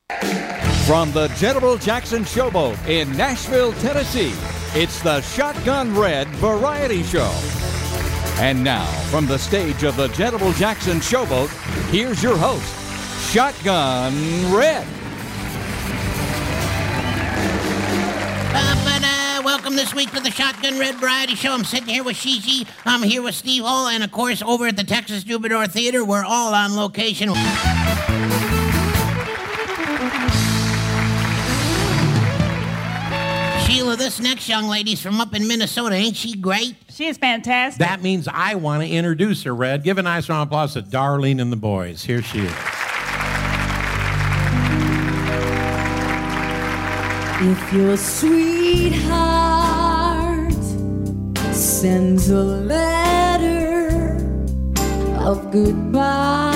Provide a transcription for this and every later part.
From the General Jackson Showboat in Nashville, Tennessee, it's the Shotgun Red Variety Show. And now, from the stage of the General Jackson Showboat, here's your host, Shotgun Red. Welcome this week to the Shotgun Red Variety Show. I'm sitting here with Shishi. I'm here with Steve Hall. And, of course, over at the Texas Troubadour Theater, we're all on location. Sheila, this next young lady's from up in Minnesota. Ain't she great? She is fantastic. That means I want to introduce her, Red. Give a nice round of applause to Darlene and the boys. Here she is. If your sweetheart sends a letter of goodbye,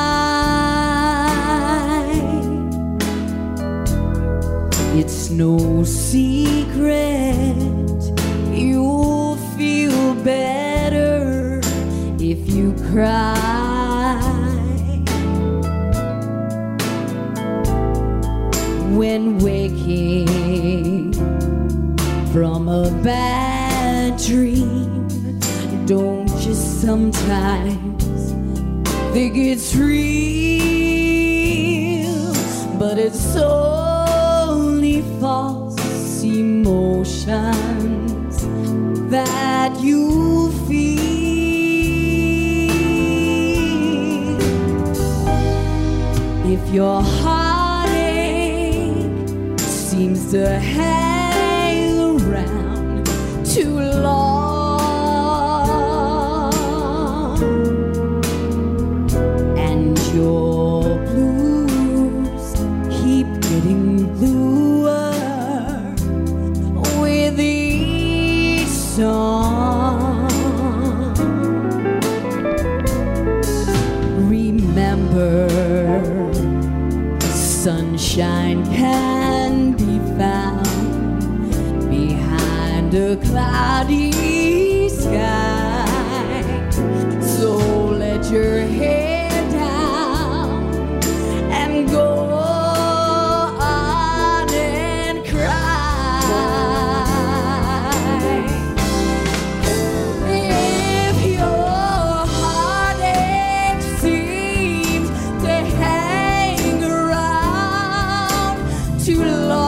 it's no secret you'll feel better if you cry. When waking from a bad dream, don't you sometimes think it's real? But it's only false emotions that you feel. If your heartache seems to hang around too long, and your blues keep getting bluer with each song, remember, sunshine can be found behind a cloudy sky. So let your head down and go on and cry. If your heartache seems to hang around too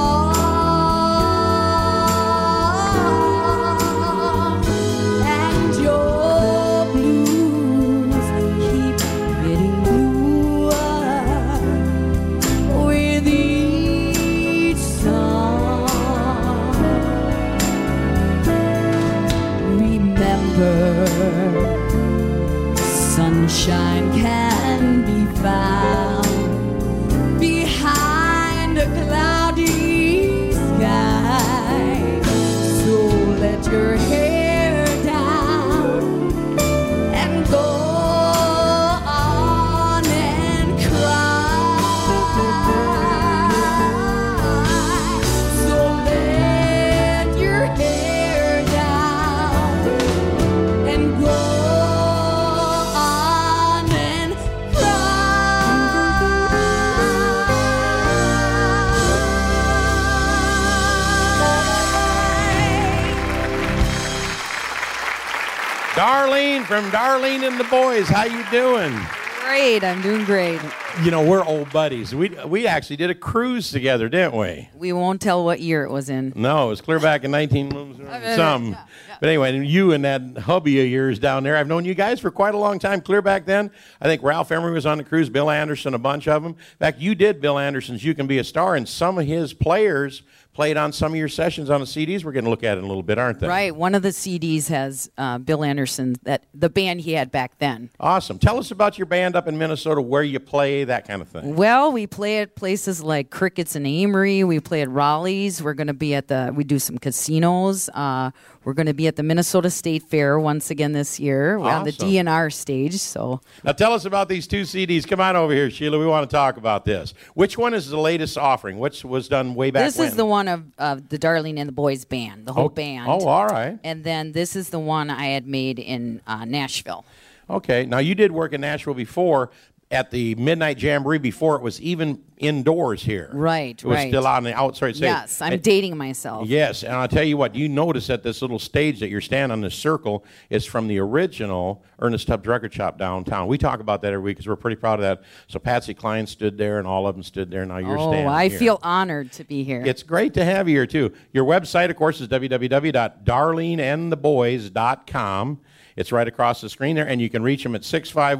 long, and your blues keep getting bluer with each song, remember, sunshine can be found behind a cloudy sky. So let your hair down and go on and cry. So let your hair down and go on and Darlene from Darlene and the boys. How you doing? Great, I'm doing great. You know, we're old buddies. We actually did a cruise together, didn't we? We won't tell what year it was in. No, it was clear back in 19 something. But anyway, you and that hubby of yours down there, I've known you guys for quite a long time, clear back then. I think Ralph Emery was on the cruise, Bill Anderson, a bunch of them. In fact, you did Bill Anderson's You Can Be a Star, and some of his players played on some of your sessions on the CDs. We're going to look at it in a little bit, aren't they? Right. One of the CDs has Bill Anderson, the band he had back then. Awesome. Tell us about your band up in Minnesota, where you play, that kind of thing. Well, we play at places like Crickets and Amory. We play at Raleigh's. We're going to be we do some casinos. We're going to be at the Minnesota State Fair once again this year. We're on the DNR stage. So now tell us about these two CDs. Come on over here, Sheila. We want to talk about this. Which one is the latest offering? Which was done way back when? This is the one of the Darlene and the Boys band, the whole band. Oh, all right. And then this is the one I had made in Nashville. Okay. Now, you did work in Nashville before at the Midnight Jamboree before it was even indoors here. Right, It was right. still on the outside stage. Yes, I'm dating myself. Yes, and I'll tell you what, you notice that this little stage that you're standing on, this circle, is from the original Ernest Tubbs Record Shop downtown. We talk about that every week because we're pretty proud of that. So Patsy Cline stood there, and all of them stood there. Now you're standing I here. feel honored to be here. It's great to have you here, too. Your website, of course, is www.darleneandtheboys.com. It's right across the screen there, and you can reach them at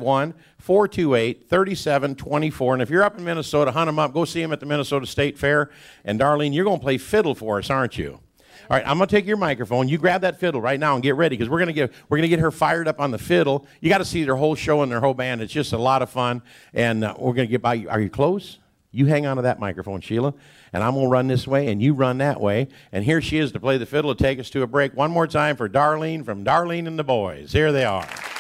651-428-3724. And if you're up in Minnesota, hunt them up. Go see them at the Minnesota State Fair. And, Darlene, you're going to play fiddle for us, aren't you? All right, I'm going to take your microphone. You grab that fiddle right now and get ready because we're going to get her fired up on the fiddle. You got to see their whole show and their whole band. It's just a lot of fun, and we're going to get by you. Are you close? You hang on to that microphone, Sheila, and I'm going to run this way, and you run that way. And here she is to play the fiddle to take us to a break. One more time for Darlene from Darlene and the Boys. Here they are.